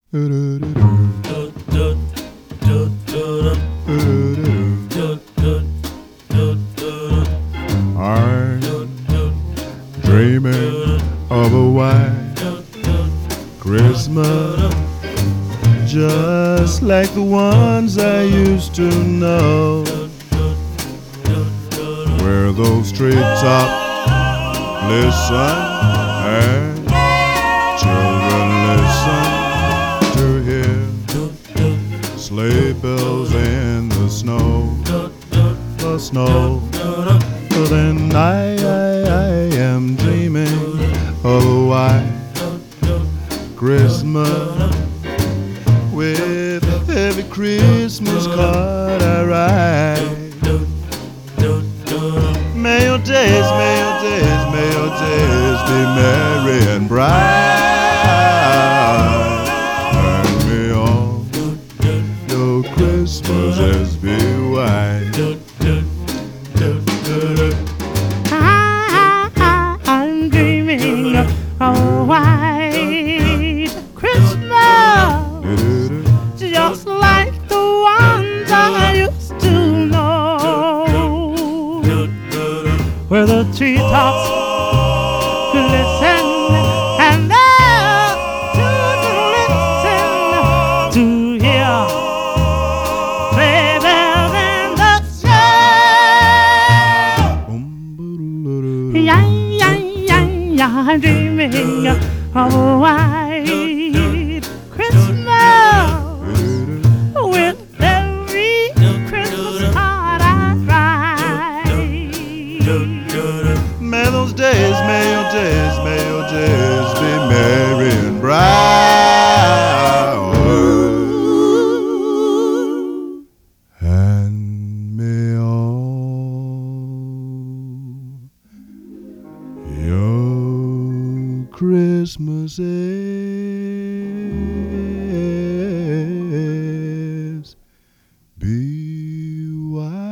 I'm dreaming of a white Christmas, just like the ones I used to know, where those treetops listen and children listen to hear sleigh bells in the snow, the snow. But then I am dreaming of a white Christmas, with every Christmas card I write. May your days, may your days, may your days be merry and bright, and may all your Christmases be white. I'm dreaming of a white Christmas, just like the ones I used to know, where the treetops glisten and the children listen to hear sleigh bells in the snow. I'm dreaming of a white Christmas, with every Christmas card I write. May those days, may your days, may your days be merry and bright, and may all your Christmases be white.